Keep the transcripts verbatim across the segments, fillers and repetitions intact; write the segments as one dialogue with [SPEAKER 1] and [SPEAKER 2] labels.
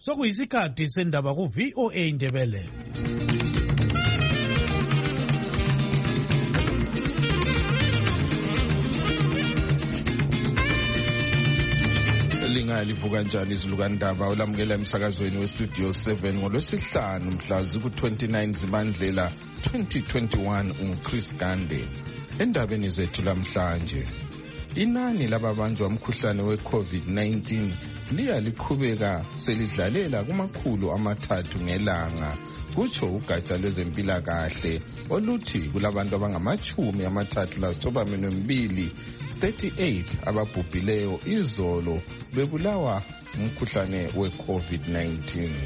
[SPEAKER 1] sokuyisikhathi sendaba ku V O A Ndebele.
[SPEAKER 2] Livuka njani izilukandaba olamukela emsakazweni westudio seven ngolwesihlanu mhla ziku twenty-nine Zibandlela twenty twenty-one uChris Gande. Endabeni zethu lamhlanje, inani lababanjwa umkhuhlane we-COVID nineteen liya liqhubeka selidlalela kumakhulu amathathu ngelanga, kutsho ugatsha lwezempilakahle oluthi kulabantu abangamachumi amathathu lasithoba mbili thirty-eight ababhubhileyo izolo bebulawa umkhuhlane we-COVID nineteen.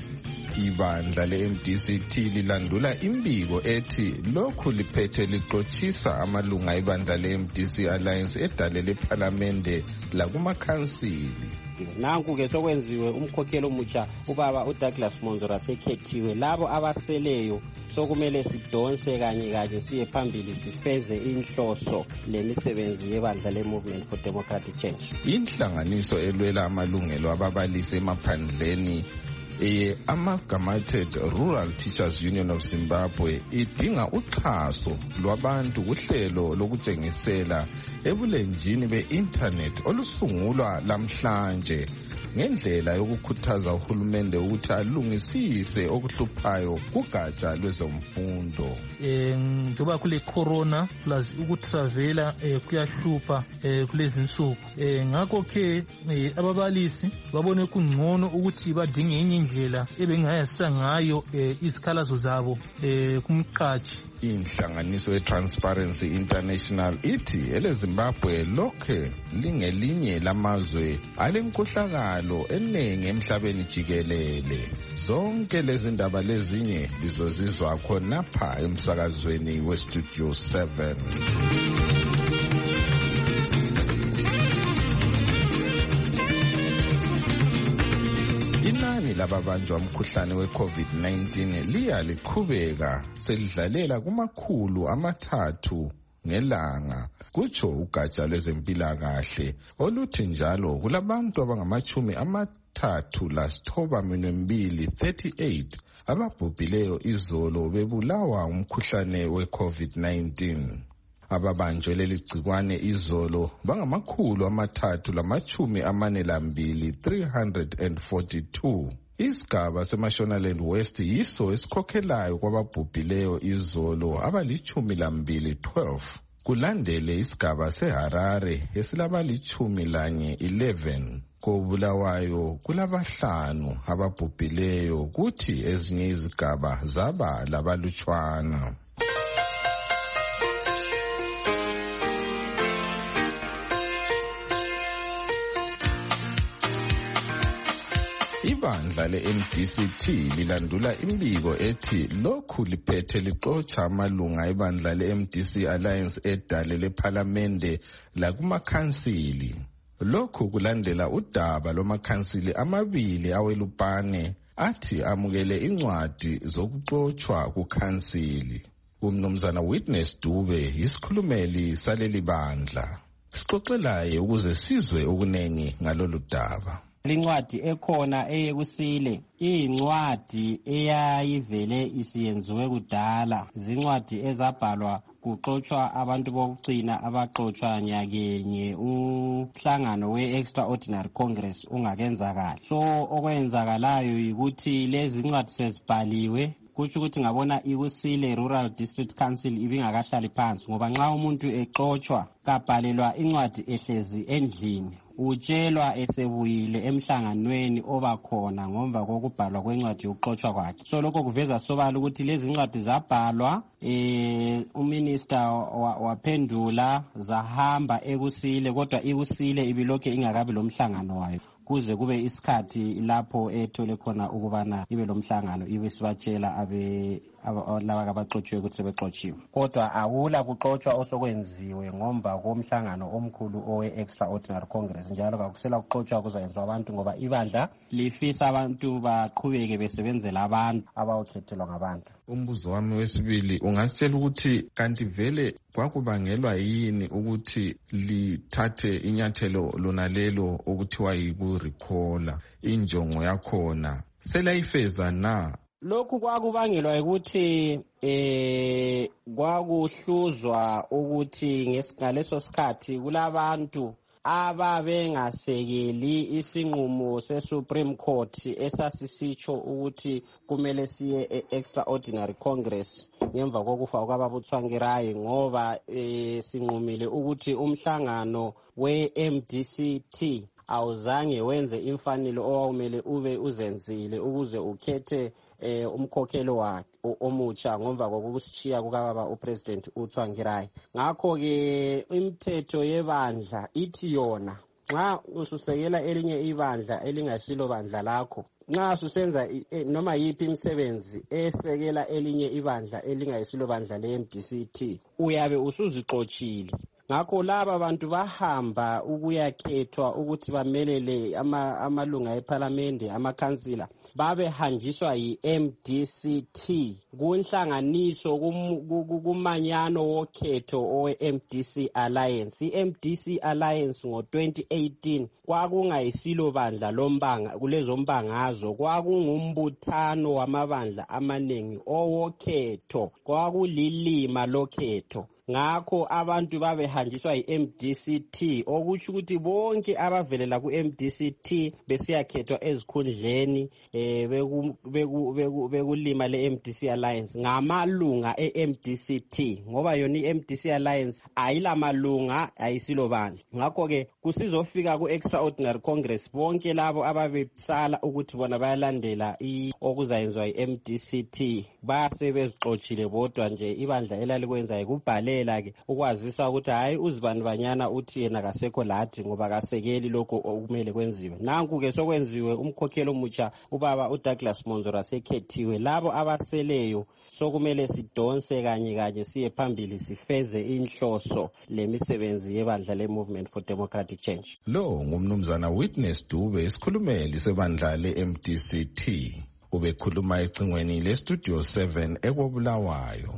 [SPEAKER 2] Ibandla le-M D C T lilandula imbiko ethi lokhu liphethe liqotshisa amalunga ebandla le-M D C Alliance edalele ephalamende lakumakhansili.
[SPEAKER 3] Nanku-ke sokwenziwe umkhokheli omutsha ubaba uDouglas Monzora sekhethiwe. Labo abaseleyo sokumele sidonse kanye kanye siye phambili sifeze inhloso lemisebenzi yebandla le-Movement for Democratic Change.
[SPEAKER 2] Inhlanganiso elwela amalungelo ababalisi emaphandleni eye Amalgamated Rural Teachers Union of Zimbabwe idinga uxhaso lwabantu kuhlelo lokutshengisela ebulenjini be-internet olusungulwa lamhlanje ngendlela yokukhuthaza uhulumende ukuthi alungisise okuhluphayo kugatsha lwezemfundo.
[SPEAKER 4] Eh njoba kule corona plus ukutravela eh kuyahlupha eh kulezi insuku. Eh ngakho ke ababalisi babone kungcono ukuthi badinge enye indlela ebengayasa ngayo izikhalazo zabo eh kumqathi.
[SPEAKER 2] Inhlanganiso ye-Transparency International ithi eleZimbabwe lokhe lingelinye lamazwe alenkohlakalo eningi emhlabeni jikelele. Zonke lezi ndaba lezinye lizozizwa khonapha emsakazweni westudio seven. Inani lababanjwa umkhuhlane we-COVID nineteen liya liqhubeka selidlalela kumakhulu amathathu ngelanga, kutsho ugatsha lwezempilakahle oluthi njalo kulabantu abangamachumi amathathu lasithoba mbili thirty-eight ababhubhileyo izolo bebulawa umkhuhlane we-COVID nineteen. Ababanjwe leli gcikwane izolo bangamakhulu amathathu lamachumi amane lambili three hundred forty-two. Isigaba seMashonaland West yiso esikhokhelayo kwababhubhileyo izolo abalichumi lambili twelve. Kulandele isigaba seHarare esilabalichumi lanye eleven. Kobulawayo kulabahlanu ababhubhileyo kuthi ezinye izigaba zaba labalutshwana. Ibandla le-M D C T lilandula imbiko ethi lokhu liphethe lixotsha amalunga ebandla le-M D C Alliance edalele ephalamende lakumakhansili. Lokhu kulandela udaba lwamakhansili amabili awelupane athi amukele incwadi zokuxotshwa kukhansili. Umnumzana Witness Dube yisikhulumeli saleli bandla. Sixoxelaye ukuze sizwe okunengi ngalolu daba.
[SPEAKER 3] Lincwadi ekhona eyekusile incwadi eyayivele isiyenziwe kudala, zincwadi ezabhalwa kuxotshwa abantu bokugcina abaxotshwa nyakenye umhlangano we-Extraordinary Congress ungakenzakala. So okwenzakalayo yikuthi lezi incwadi sezibhaliwe, kutsho ukuthi ngabona ikusile Rural District Council ibingakahlali phansi, ngoba nxa umuntu exotshwa kabhalelwa incwadi ehlezi endlini utshelwa esebuyile emhlanganweni obakhona ngomva kokubhalwa kwencwadi yokuxotshwa kwakhe. So lokho kuveza sobala ukuthi lezi incwadi zabhalwa, eh uminister waphendula zahamba ekusile, kodwa ikusile ibilokhe ingakabi lomhlangano wayo kuze kube isikhathi lapho ethole khona ukubana ibe lomhlangano ibe sibatshela abe laba abaxotshiwe ukuthi sebexotshiwe. Kodwa akula kuxotshwa osokwenziwe ngomva komhlangano omkhulu owe-Extraordinary Congress, njalo kakusela kuxotshwa kuzayenziwa abantu ngoba ibandla lifisa abantu baqhubeke besebenzela abantu abawukhethelwa ngabantu.
[SPEAKER 2] Umbuzo wami wesibili, ungasitshela ukuthi kanti vele kwakubangelwa yini ukuthi lithathe inyathelo lona lelo okuthiwa yiku-recalla? Injongo yakhona selayifeza na?
[SPEAKER 3] Lokhu kwakubangelwa ukuthi eh kwakuhluzwa ukuthi ngaleso sikhathi kulabantu ababengasekeli isinqumo se-Supreme Court esasisitsho ukuthi kumele siye e-Extraordinary Congress ngemva kokufa kwababuTsvangirai, ngoba eh sinqumile ukuthi umhlangano we-M D C T awuzange wenze imfanelo owawumele ube uzenzile ukuze ukhethe eh umkhokhelo wakhe omutsha ngomva kokushiya kukababa uPresident uTsvangirai. Ngakho ke imithetho yebandla ithi yona nxa ususekela elinye ibandla elingasilo bandla lakho, nxa ususenza noma yipi imisebenzi esekela elinye ibandla elingayisilo bandla le-M D C T, uyabe usuzixotshile. Ngakho laba abantu bahamba ukuyakhethwa ukuthi bamelele amalunga eParliament, amakhansila, babehanjiswa yi-M D C T kunhlanganiso kumanyano wokhetho owe-M D C Alliance. I-M D C Alliance ngo twenty eighteen kwakungayisilo bandla lombanga kulezo mbangazo, kwakungumbuthano wamabandla amaningi owokhetho, kwakulilima lokhetho. Ngakho abantu babehanjiswa yi-M D C T, okuthi ukuthi bonke abavelela ku-M D C T besiyakhethwa ezikhundleni eh bekulima le-M D C Alliance ngamalunga e-M D C T, ngoba yona i-M D C Alliance ayilamalunga, ayisilo bandla. Ngakho ke kusizofika ku-Extraordinary Congress bonke labo ababesala ukuthi bona bayalandela okuzayenziwa yi-M D C T basebezixotshile bodwa nje. Ibandla elalikwenza ikubhale ke ukwazisa ukuthi hayi uzibani banyana uthi yena kasekho lathi ngoba kasekeli lokho okumele kwenziwe. Nanku ke sokwenziwe umkhokhelo omutsha, ubaba uDouglas Monzora sekhethiwe. Labo abaseleyo sokumele sidonse kanye kanye siye phambili sifeze inhloso lemisebenzi yebandla le-Movement for Democratic Change.
[SPEAKER 2] Lo ngumnumzana Witness Dube, isikhulumeli sebandla le-M D C T, ubekhuluma ecingweni le-Studio seven ekobulawayo.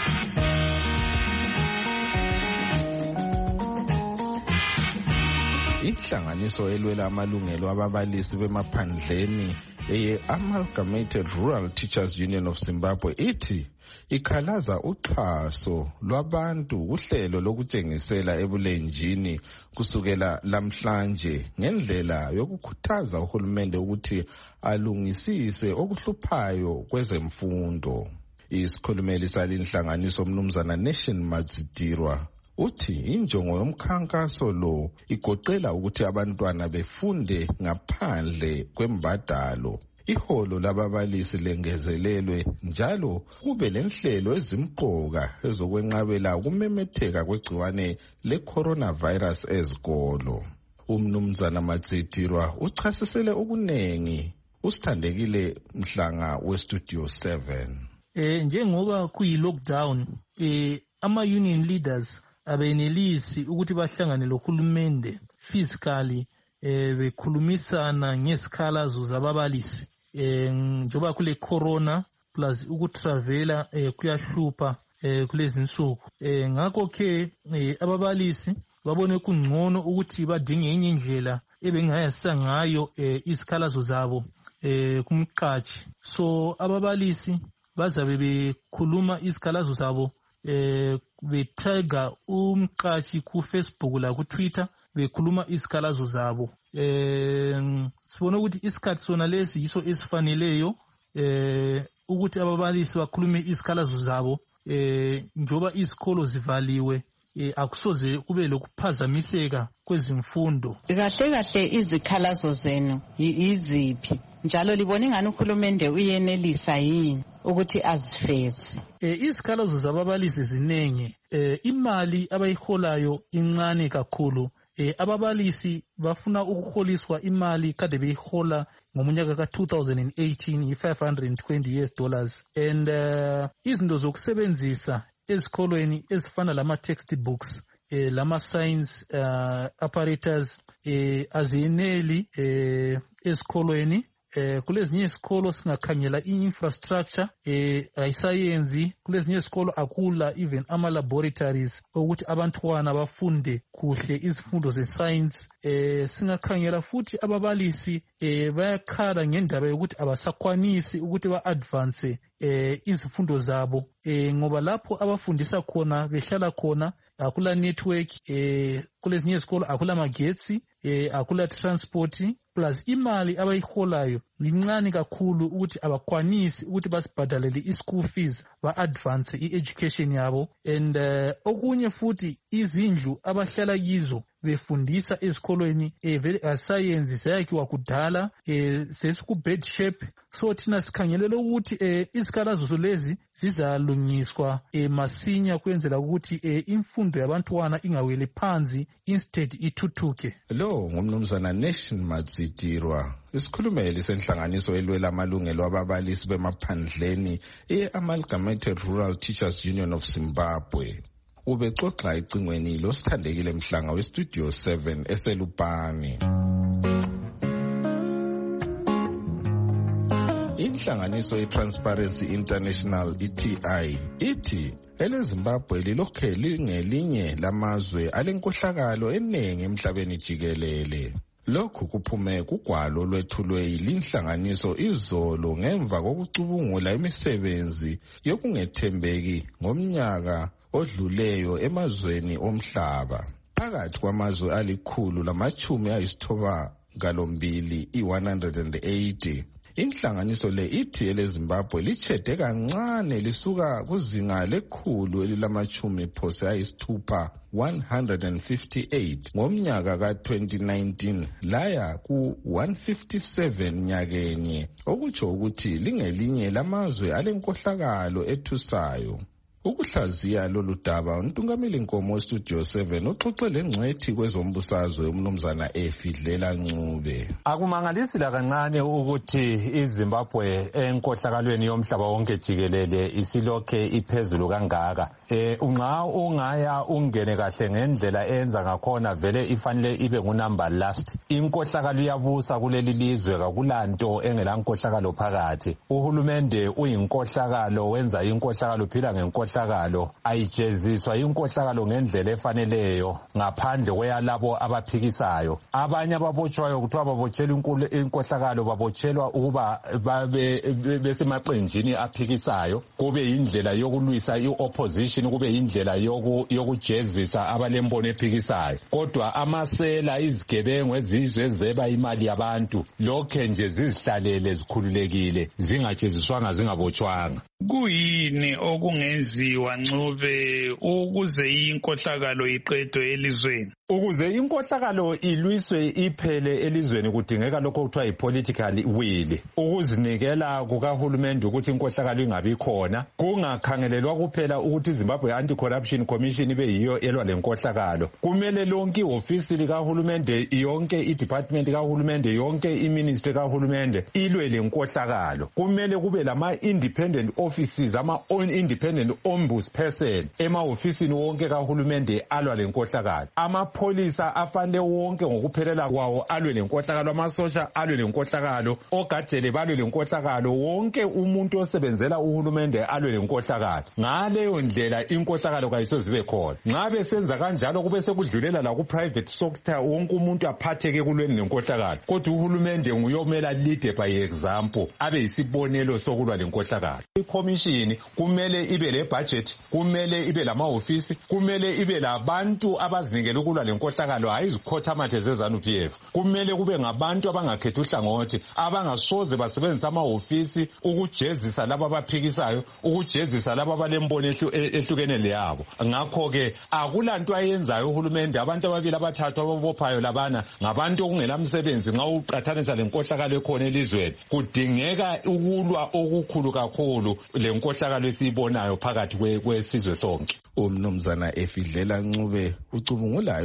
[SPEAKER 2] Inhlanganiso elwela amalungelo ababalisi bemaphandleni eye-Amalgamated Rural Teachers Union of Zimbabwe ithi ikhalaza uxhaso lwabantu kuhlelo lokutshengisela ebulenjini kusukela lamhlanje ngendlela yokukhuthaza uhulumende ukuthi alungisise okuhluphayo kwezemfundo. Isikhulumeli salinhlanganiso mnumzana Nation Madzidirwa uthi injongo yomkhankaso lo igoqela ukuthi abantwana befunde ngaphandle kwembadalo. Iholo lababalisi lengezelelwe njalo kube lenhlelo ezimqoka ezokwenqabela ukumemetheka kwegciwane le-coronavirus ezikolo. Umnumzana Madzidirwa uchasisele okunengi. Usithandekile Mhlanga we-Studio seven.
[SPEAKER 4] Eh njengoba kuyi-lockdown, eh ama-union leaders abenelisi ukuthi bahlangane lohulumende physically eh bekhulumisana ngesikhalazo zababalisi eh njoba kule corona plus ukutravela eh kuyahlupha eh kulezi insuku. Eh ngakho ke eh, ababalisi babone kungcono ukuthi badinge enye indlela ebengayasa ngayo eh, isikhalazo zabo eh kumqashi. So ababalisi bazabe bekhuluma isikhalazo zabo eh betagga umqashi ku Facebook la ku Twitter bekhuluma isikhalazo zabo. Eh sibona ukuthi isikhathi sona lesi yiso esifaneleyo eh ukuthi ababalisi bakhulume isikhalazo zabo eh njoba izikolo zivaliwe. Eh akusoze kube lokuphazamiseka kwezimfundo.
[SPEAKER 5] Kahle kahle izikhalazo zenu iziphi njalo libona ingani uhulumende uyenelisa yini ukuthi azifeze?
[SPEAKER 4] Eh izikhalazo zababalisi zinenge. Eh imali abayiholayo incane kakhulu eh, ababalisi bafuna ukuholiswa imali kade beyihola ngomunyaka ka two thousand eighteen i-five hundred twenty US dollars and uh, izinto zokusebenzisa ezikolweni ezifana lama-textbooks eh, lama-science uh, apparatus eh, aziyeneli eh, ezikolweni. Eh, kulezinye izikolo singakhangela i-infrastructure eh, ayisayenzi. Kulezinye izikolo akula even ama-laboratories ukuthi abantwana bafunde kuhle izifundo ze-science. Eh, singakhangela futhi ababalisi eh, bayakhala ngendaba yokuthi abasakwanisi ukuthi ba-advance eh, izifundo zabo eh, ngoba lapho abafundisa khona behlala khona akula network eh, kulezinye izikolo akula magetsi eh, akula transport plus imali abayiholayo lincane kakhulu ukuthi abakwanisi ukuthi basibhadalele i-school fees ba-advance i-education yabo. And uh, okunye futhi izindlu abahlala kizo befundisa ezikolweni eh, vele asayenzi zayakhiwa kudala eh, sesiku-bad shape. So thina sikhangelela ukuthi eh, izikhalazo lezi zizalungiswa eh, masinya kwenzela ukuthi eh, imfundo yabantwana ingaweli phansi instead ithuthuke.
[SPEAKER 2] Lo ngumnumzana Nation Matsitirwa, isikhulumeli senhlanganiso elwela amalungelo ababalisi bemaphandleni e-Amalgamated Rural Teachers Union of Zimbabwe. Ubexoxa ecingweni losithandekile Mhlanga westudio seven eselupani. Inhlanganiso ye-Transparency International I T I ithi eleZimbabwe lilokhe lingelinye lamazwe alenkohlakalo eningi emhlabeni jikelele. Lokhu kuphume kugwalo lwethulwe yilinhlanganiso izolo ngemva kokucubungula imisebenzi yokungethembeki ngomnyaka odluleyo emazweni omhlaba. Phakathi kwamazwe alikhulu lamachumi ayisithoba galombili i-one hundred eighty. Inhlanganiso le ithi eleZimbabwe lichede kancane lisuka kuzinga lekhulu elilamachumi phose ayisithupha one hundred fifty-eight ngomnyaka ka twenty nineteen laya ku one fifty-seven nyakenye, okutsho ukuthi lingelinye lamazwe alenkohlakalo ethusayo. Ukuhlaziya lolu daba uNtungameli Nkomo westudio seven uxoxe lengcwethi kwezombusazwe umnumzana Efidlela Ncube.
[SPEAKER 6] Akumangalisila kancane ukuthi iZimbabwe enkohlakalweni yomhlaba wonke jikelele isilokhe iphezulu kangaka. Eh unqa ungaya ungene kahle ngendlela enza ngakhona vele ifanele ibe ngunumber last. Inkohlakalo iyabusa kuleli lizwe kakulanto engela nkohlakalo phakathi. Uhulumende uyinkohlakalo wenza inkohlakalo phila ngenkohlakalo ayijeziswa inkohlakalo ngendlela efaneleyo ngaphandle kweyalabo abaphikisayo. Abanye ababotshwayo kuthiwa babotshelwa inkohlakalo babotshelwa ukuba babe besemaqenjini aphikisayo, kube indlela yokulwisa i-opposition, kube indlela yokujezisa abalembono ephikisayo. Kodwa amasela izigebengu ezizwe ezeba imali yabantu lokhe nje zizihlalele zikhululekile zingajeziswanga zingabotshwanga.
[SPEAKER 1] Kuyini okungenziwa Ncube ukuze inkohlakalo iqedwe elizweni?
[SPEAKER 6] Ukuze inkohlakalo ilwiswe iphele elizweni kudingeka lokho kuthiwa yi-political will, ukuzinikela kukahulumende ukuthi inkohlakalo ingabi khona, kungakhangelelwa kuphela ukuthi iZimbabwe Anti-Corruption Commission ibe yiyo elwa lenkohlakalo. Kumele lonke ihofisi likahulumende, yonke i-department kahulumende, yonke i-ministry kahulumende ilwe lenkohlakalo. Kumele kube lama-independent offices, ama-independent ombudsperson ema-ofisini wonke kahulumende alwa lenkohlakalo. Amapolisa afanele wonke ngokuphelela kwawo alwe lenkohlakalo, amasosha alwe lenkohlakalo, ogadele balwe lenkohlakalo, wonke umuntu osebenzela uhulumende alwe lenkohlakalo. Ngaleyo ndlela inkohlakalo kayisozibe khona. Nxa besenza kanjalo kube sekudlulela la ku-private sector wonke umuntu aphatheke kulweni lenkohlakalo. Kodwa uhulumende nguyomela lead by example, abe yisibonelo sokulwa lenkohlakalo. Ikomishini kumele ibe le budget, kumele ibe lama-ofisi, kumele ibe labantu abazinikela ukulwa lenkohlakalo, hayi izikhothamathe ze-ZANU-P F. Kumele kube ngabantu abangakhetha uhlangothi, abangasoze basebenzisa ama-ofisi ukujezisa laba abaphikisayo, ukujezisa laba abalembono ehlukene leyabo. Ngakho-ke akulanto ayenzayo uhulumende. Abantu ababili abathathu ababophayo labana ngabantu okungela msebenzi. Nxa uqathanisa lenkohlakalo ekhona elizweni, kudingeka ukulwa okukhulu kakhulu lenkohlakalo esiyibonayo phakathi kwesizwe sonke.
[SPEAKER 2] Umnumzana Efidlela Ncube ucubungula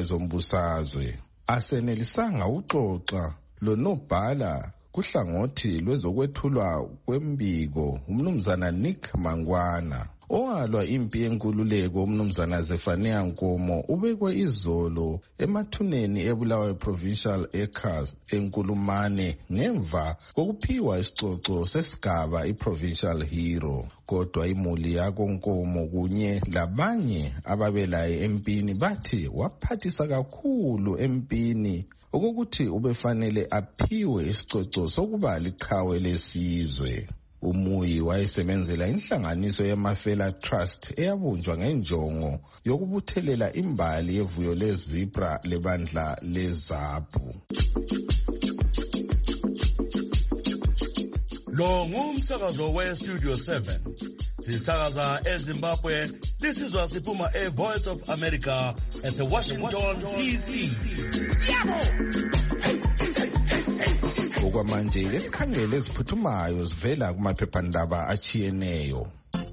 [SPEAKER 2] kwezombusazwe. Asenelisanga uxoxa lonobhala kuhlangothi lwezokwethulwa kwembiko umnumzana Nick Mangwana. Owalwa impi yenkululeko umnumzana Zefania Nkomo ubekwe izolo emathuneni eBulawayo Provincial Acres eNkulumane ngemva kokuphiwa isicoco sesigaba iProvincial Hero. Kodwa imuli yako Nkomo kunye labanye ababelaye empini bathi waphathisa kakhulu empini okokuthi ubefanele aphiwe isicoco sokuba liqhawe lesizwe. Umuyi wayesebenzela inhlanganiso yeMafela Trust eyabunjwa ngenjongo yokubuthelela imbali yevuyo lezibra lebandla leZAPU.
[SPEAKER 7] Lo ngumsakazo we-Studio seven. Sisakaza eZimbabwe, lisizwa siphuma e-Voice of America at Washington, D C.
[SPEAKER 2] Okwamanje lesikhangele eziphuthumayo zivela kumaphephandaba achiyeneyo.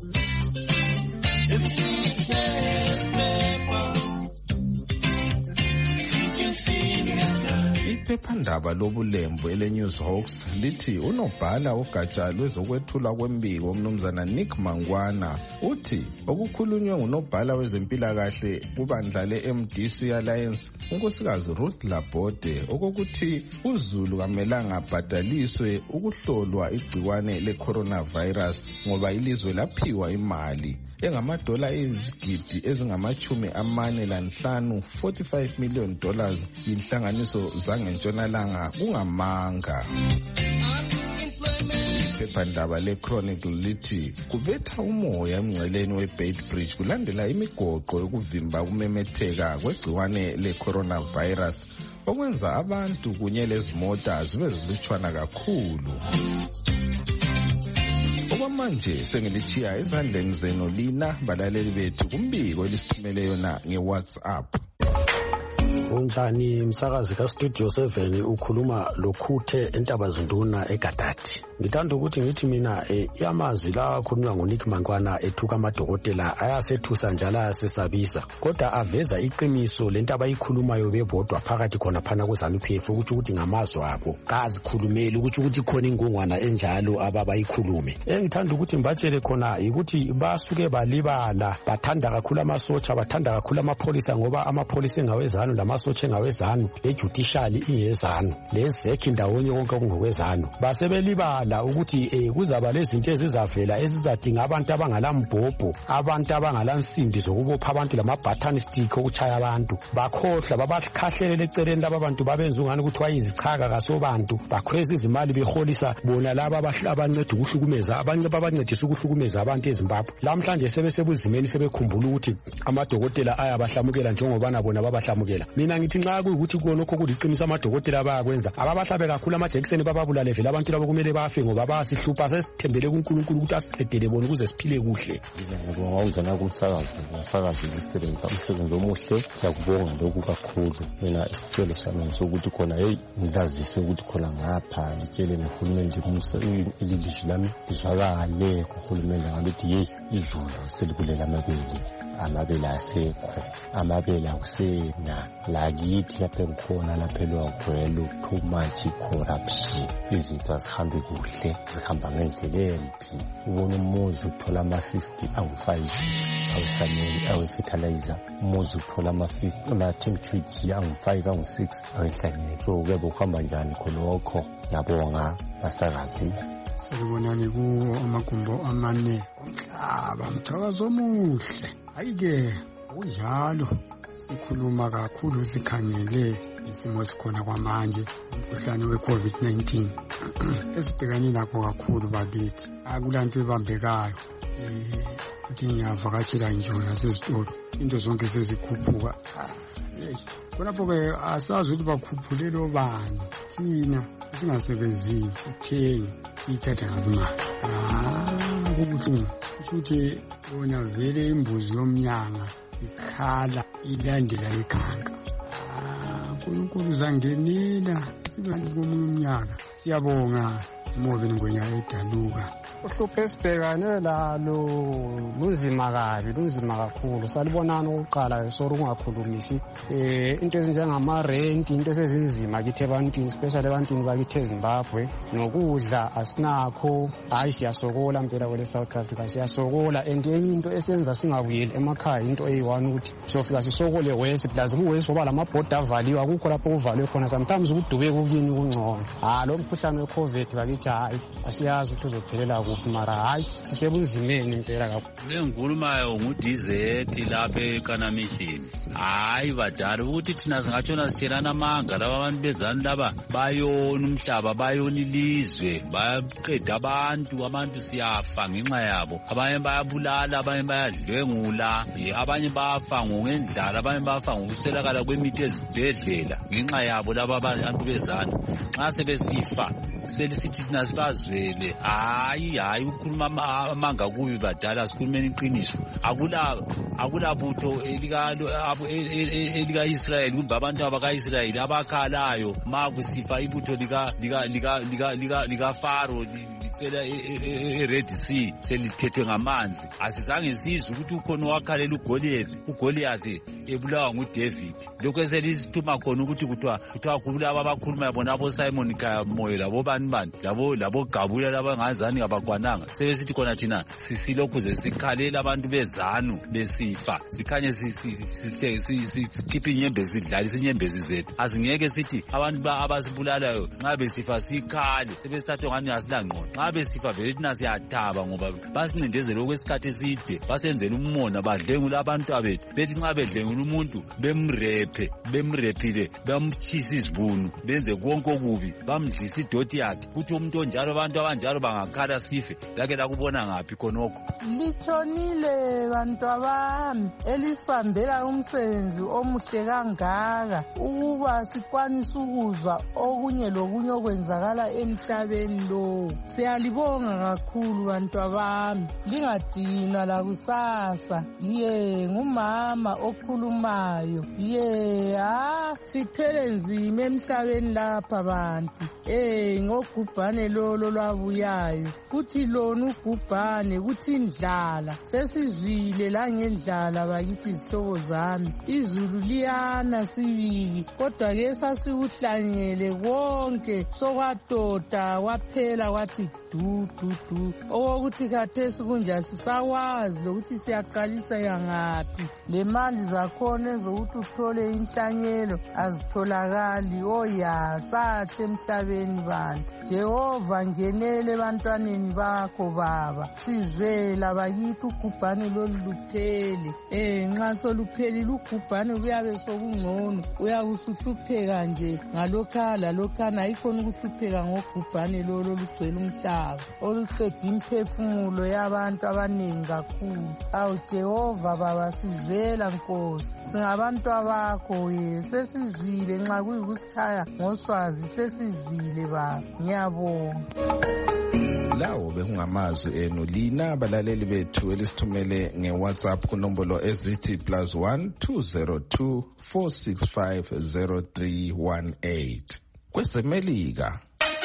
[SPEAKER 2] Iphephandaba lobulembu ele-Newshawks lithi unobhala ogatsha lwezokwethulwa kwembiko umnumzana Nick Mangwana uthi okukhulunywe ngunobhala wezempilakahle kubandla le-M D C Alliance unkosikazi Ruth Labode okokuthi uZulu kamelanga abhadaliswe ukuhlolwa igciwane le-coronavirus ngoba ilizwe laphiwa imali engamadola ezigidi ezingamachumi amane lanhlanu forty-five million dollars yinhlanganiso zangentshonalanga kungamanga. Iphephandaba le-Chronicle lithi kubetha umoya emngceleni we-Beit Bridge kulandela imigoqo yokuvimba ukumemetheka kwegciwane le-coronavirus okwenza abantu kunye lezimota zibe zilutshwana kakhulu. Okwamanje sengilithiya ezandleni zenu lina balaleli bethu kumbiko elisithumele yona nge-WhatsApp.
[SPEAKER 8] Unjani msakazi ka-Studio seven ukhuluma lokhuthe eNtabazinduna eGadadi. Ngithanda ukuthi ngithi mina yamazi la akhulunywa nguNick Mangwana ethuka amadokotela ayasethusa njalo ayasesabisa kodwa aveza iqiniso lento abayikhulumayo bebodwa phakathi khona phana kweZANU-P F ukuthi ukuthi ngamazwi abo kazikhulumeli ukuthi ukuthi khona ingongwana enjalo ababayikhulume. Engithanda ukuthi ngibatshele khona ukuthi basuke balibala bathanda kakhulu amasotsha bathanda kakhulu amapholisa ngoba amapholisa engawezanu lamasotsha engawezanu lejudicial ingezanu lezekhi ndawonye konke okungokwezanu basebelibala ukuthi eh kuzaba lezinto ezizavela ezizadinga abantu abangalambhobho abantu abangalansimbi zokubopha abantu lamabutton stick okuchaya abantu bakhohla babakhahlelele eceleni laba bantu babenza ungani ukuthi wayizichaka kasobantu bakhweza izimali beholisa bona laba abanceda ukuhlukumeza abanye babancedisa ukuhlukumeza abantu eZimbabwe. Lamhlanje sebesebuzimeni sebekhumbula ukuthi amadokotela ayabahlamukela njengobana bona babahlamukela. Mina ngithi nxa kuyikuthi konokho kuliqiniso amadokotela bayakwenza ababahlabe kakhulu amajekiseni bababulale vele abantu labo kumele bafe ngoba basihlupa sesithembele kuNkulunkulu ukuthi asiqedele bona ukuze siphile kuhle.
[SPEAKER 9] Ngibonga ungena kumsakazi umsakazi usebenza umsebenzi omuhle siyakubonga lokhu kakhulu. Mina isicelo sami sokuthi khona hey ngilazise ukuthi khona ngapha ngitshele nohulumende umsebenzi ililizwi lami lizwakale kuhulumende ngalithi hey izulu selikulela amabele amabele asekho amabele akusena lakithi lapha ngikhona lapha elwagwelo too much corruption izinto azihambi kuhle zihamba ngendlela empi ubona umuzi uthola ama-fifty angu-five awusaneli awe-fertilizer umuzi uthola ama-ten kg angu-five angu-six awenhlanyeli so kuyebe kuhamba njani khonokho ngiyabonga basakazi.
[SPEAKER 10] Salibonani kuwo amagumbo amane omhlaba mthakazo omuhle. Ayike kunjalo sikhuluma kakhulu sikhangele isimo esikhona kwamanje umkhuhlane we-COVID nineteen esibhekane lakho kakhulu bakithi akulanto ebambekayo ukuthi ngiyavakatshela nje nasezitolo into zonke sezikhuphuka khonapho-ke asazi ukuthi bakhuphulele obani thina singasebenziyo sithenge siyithatha ngakumali kubuhlungu ukuthi bona vele imbuzi yomnyanga ikhala ilandela ikhanga uNkulunkulu zangenela singathi komunye umnyaka siyabonga Movini Ngwenya eDaluka.
[SPEAKER 11] Uhlupho esibhekane lalo lunzima kabi, lunzima kakhulu. Salibonana ukuqala sori ungakhulumisi eh into ezinjengama rent, into esezinzima kithi ebantwini, especially ebantwini bakithi eZimbabwe. Nokudla asinakho, hayi siyasokola impela kwele South Africa, siyasokola. And enye into esenza singabuyeli emakhaya into eyi-one ukuthi siyofika sisokole west plus kuwest ngoba lamabhoda avaliwe, akukho lapho kuvalwe khona. Sometimes ukudubeka kukini kungcono. Ah lo mkhuhlane we-COVID bakithi hayi asiyazi ukuthi uzophelela kuphi, mara hayi sisebunzimeni impela kakhulu.
[SPEAKER 12] Le ngikhulumayo ngudizeti lapha eKanamishini. Hayi badala ukuthi thina singatshona sitshelana amanga laba abantu bezanu laba bayona umhlaba, bayona ilizwe, bayaqeda abantu, abantu siyafa ngenxa yabo. Abanye bayabulala, abanye bayadlwengula, abanye bafa ngendlala, abanye bafa ngokuswelakala kwemithi ezibhedlela ngenxa yabo laba abantu bezanu. Nxa sebesifa selisithi thina sibazwele. Hayi hayi ukukhuluma amanga kubi badala, sikhulumeni iqiniso. Akula akula butho elikalo elika Israel kumbe abantu abaka-Israel abakhalayo ma kusifa ibutho lika lika lika lika lika Faro licela e-Red Sea selithethwe ngamanzi. Asizange sizwe ukuthi ukhona owakhalela uGoliath, uGoliath ebulawa nguDavid. Lokho eselisithuma khona ukuthi kuthiwa kuthiwa kulabo abakhuluma bona abo Simon Kamoyo labo bani bani labo labo Gabula labangazani abakwananga. Sebesithi khona thina sisilokhu zesikhalela abantu bezanu besifa, sikhanye sihle sikhipha inyembezi sidlalisa inyembezi zethu. Asingeke sithi abantu abasibulalayo nxa besifa sikhale sebesithathwa ngani asilangqondo. Nxa besifa vele thina siyathaba ngoba basincindezela okwesikhathi eside, basenzela umona, badlengula abantu abethu. Bethi nxa bedlengula umuntu bemrephe, bemrephile, bamtshisa izibunu, benze konke okubi, bamdlisa idoti yakhe. Kuthi umuntu onjalo, abantu abanjalo bangakhala sife. Lake lakubona ngaphi khonokho?
[SPEAKER 13] Litshonile bantu abami elisibambela umsebenzi omuhle kangaka ukuba sikwanise ukuzwa okunye lokunye okwenzakala emhlabeni lo. Siyalibonga kakhulu bantu abami, lingadinwa lakusasa. Ye ngumama okhulumayo. Ye ah sithele nzima emhlabeni lapha bantu. Eh ngogubhane lolo lwabuyayo, kuthi lona ugubhane, kuthi indlala. Sesizwile la ngendlala bakithi izihlobo zami. Izulu liyana sibili, kodwa ke sasikuhlanyele konke sokwatota kwaphela kwathi du du du. Okokuthi khathesi kunja sisawazi lokuthi siyaqalisa yangaphi. Le mali zakhona ezokuthi uthole inhlanyelo azitholakali. Oya sathi emhlabeni bantu. Jehova ngenele ebantwaneni bakho baba. Sizwela bakithi ugubhane loluphele. Eh nxa soluphelile ugubhane kuyabe sokungcono. Uyakusuhlupheka nje ngalokhala lokhana, ayikhona ukuhlupheka ngogubhane lolo lugcwele umhlaba oluqeda imphefumulo yabantu abaningi kakhulu. Awu Jehova baba sizwela Nkosi, singabantu abakho ye, sesizwile nxa kuyikusichaya ngoswazi sesizwile baba. Ngiyabonga.
[SPEAKER 2] Lawo bekungamazwi enu lina abalaleli bethu elisithumele nge-WhatsApp kunombolo ezithi plus one two zero two four six five zero three one eight. Kwezemelika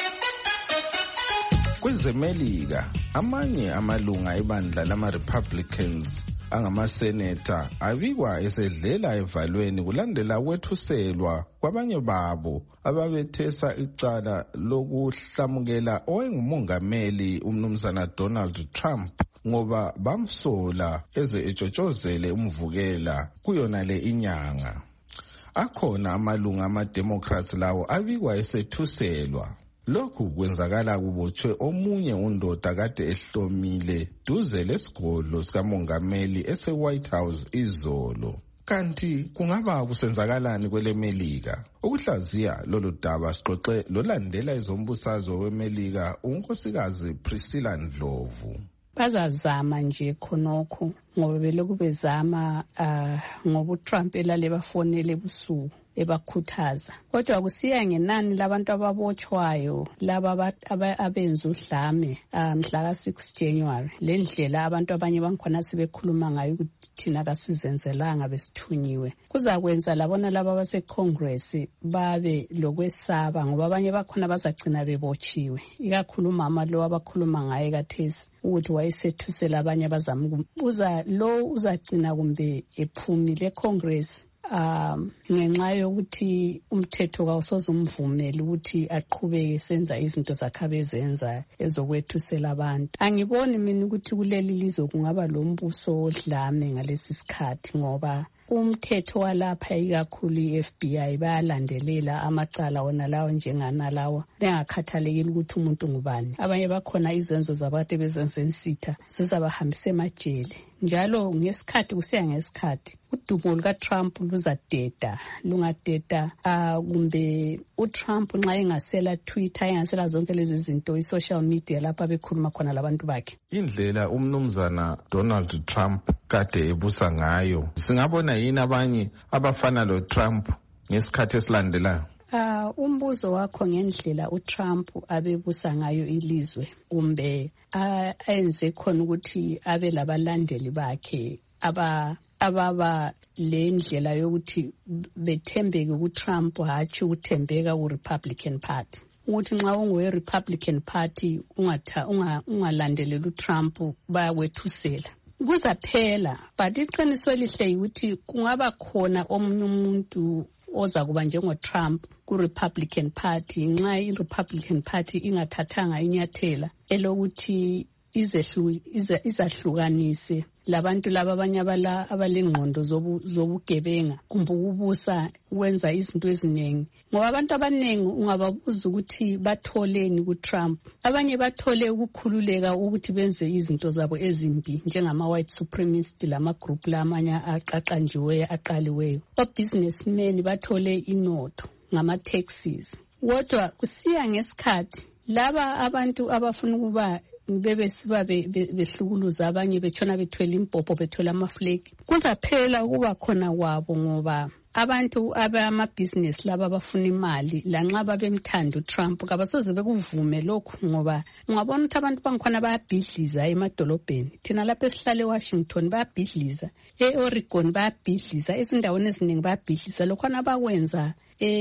[SPEAKER 2] Kwezemelika amanye amalunga ebandla lama-Republicans angamaseneta abikwa esedlela evalweni kulandela kwethuselwa kwabanye babo ababethesa icala lokuhlamukela owengumongameli umnumzana Donald Trump ngoba bamsola eze etshotshozele umvukela kuyona le inyanga. Akhona amalunga ama-Democrats lawo abikwa esethuselwa. Lokhu kwenzakala kubotshwe omunye undoda kade ehlomile duze lesigodlo sikamongameli ese-White House izolo. Kanti kungaba kusenzakalani kwelemelika? Ukuhlaziya lolu daba sixoxe lolandela izombusazwe wemelika unkosikazi Priscilla Ndlovu.
[SPEAKER 14] Bazazama nje khonokho ngoba beloku bezama uh, ngoba uTrump elale bafonele busuku ebakhuthaza. Kodwa kusiya ngenani labantu ababotshwayo laba abenza udlame mhla ka six January. Le ndlela abantu abanye bankhona sebekhuluma ngayo ukuthi thina kasizenzelanga besithunyiwe. Kuzakwenza labona laba base Congress babe lokwesaba ngoba abanye bakhona bazagcina bebotshiwe. Ikakhulu umama lo abakhuluma ngaye kathesi ukuthi wayesethusela abanye abazama uza lo uzagcina kumbe ephumile Congress. Um ngenxa yokuthi umthetho kawusoze umvumele ukuthi aqhubeke senza izinto zakhe abezenza ezokwethusela abantu. Angiboni mina ukuthi kuleli lizwe kungaba lombuso odlame ngalesi sikhathi ngoba umthetho walapha ikakhulu i-F B I bayalandelela amacala wona lawo njengana lawo bengakhathalekile ukuthi umuntu ngubani. Abanye bakhona izenzo zabade bezensensitha sizabahambisa emajele. Njalo ngesikhathi kusiya ngesikhathi udumo luka Trump luzadeda lungadeda uh, kumbe uTrump nxa engasela Twitter engasela zonke lezi zinto i-social media lapha bekhuluma khona labantu bakhe.
[SPEAKER 2] Indlela umnumzana Donald Trump kade ebusa ngayo singabona yini abanye abafana lo Trump ngesikhathi esilandelayo?
[SPEAKER 14] Uh, umbuzo wakho ngendlela uTrump abebusa ngayo ilizwe kumbe uh, ayenze khona ukuthi abe labalandeli bakhe aba ababa le ndlela yokuthi bethembeke kuTrump hatshi ukuthembeka kuRepublican Party. Ukuthi nxa ungowe Republican Party ungatha ungalandelela uTrump bayakwethusela. Kuzaphela but iqiniso elihle ukuthi kungaba khona omunye umuntu oza kuba njengo Trump ku Republican Party nxa i Republican Party ingathathanga inyathela elokuthi izehlu izahlukanise labantu laba abanye abala abalengqondo zobugebenga kumbe ukubusa wenza izinto eziningi ngoba abantu abaningi ungababuza ukuthi batholeni ku Trump. Abanye bathole ukukhululeka ukuthi benze izinto zabo ezimbi njengama white supremacist lama group lamanye aqaqanjiwe aqaliweyo. O businessmen bathole inotho ngama taxes. Kodwa kusiya ngesikhathi laba abantu abafuna ukuba bebe siba behlukuluza abanye betshona bethwele impopho bethwele amaflake. Kuzaphela ukuba khona kwabo ngoba abantu abama business laba bafuna imali lanxa babemthanda uTrump kabasoze bekuvume lokho ngoba ungabona ukuthi abantu bangikhona bayabhidliza emadolobheni. Thina lapha esihlala eWashington bayabhidliza, eOregon bayabhidliza, ezindaweni eziningi bayabhidliza lokhona abakwenza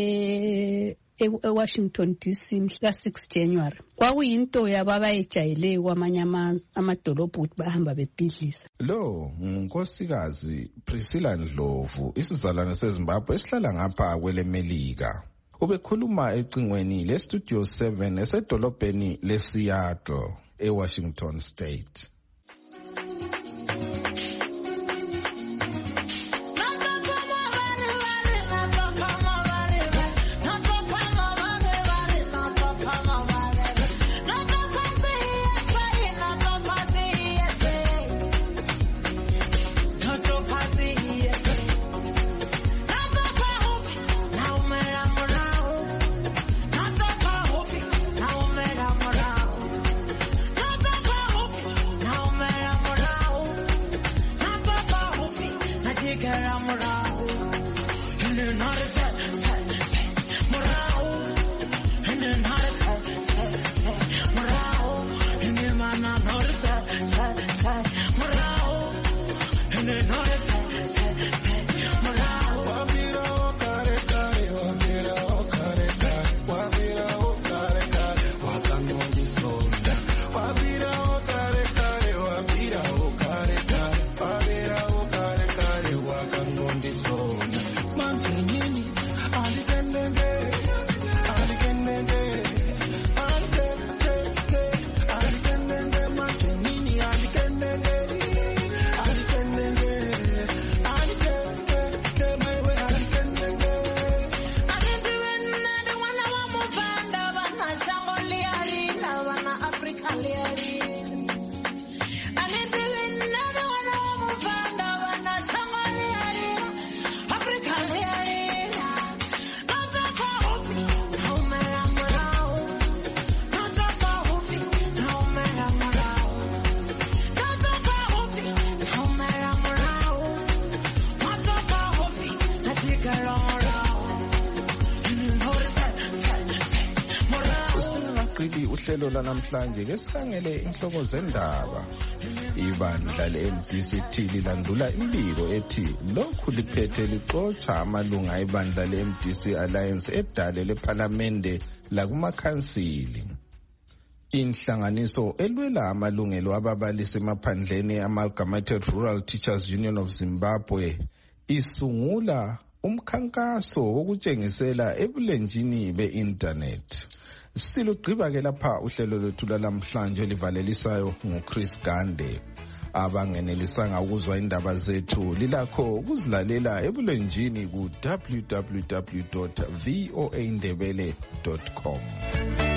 [SPEAKER 14] eh eWashington D C mhla six January. Kwakuyinto yababayejayele kwamanye amadolobho ukuthi bahamba bebhidliza.
[SPEAKER 2] Lo ngunkosikazi Priscilla Ndlovu isizalwane seZimbabwe esihlala ngapha kwelemelika. Ubekhuluma ecingweni le Studio seven esedolobheni leSeattle eWashington State. kuleli uhlelo lanamhlanje ke sikhangele inhloko zendaba. Ibandla le-M D C T lilandula imbiko ethi lokhu liphethe lixotsha amalunga ebandla le-M D C Alliance edale lephalamende lakumakhansili. Inhlanganiso elwela amalungelo ababalisi emaphandleni Amalgamated Rural Teachers Union of Zimbabwe isungula umkhankaso wokutshengisela ebulenjini be-internet. Silugqiba ke lapha uhlelo lwethu lamhlanje livalelisayo nguChris Gande. Abangenelisanga ukuzwa indaba zethu lilakho ukuzilalela ebulenjini ku w w w dot voa ndebele dot com.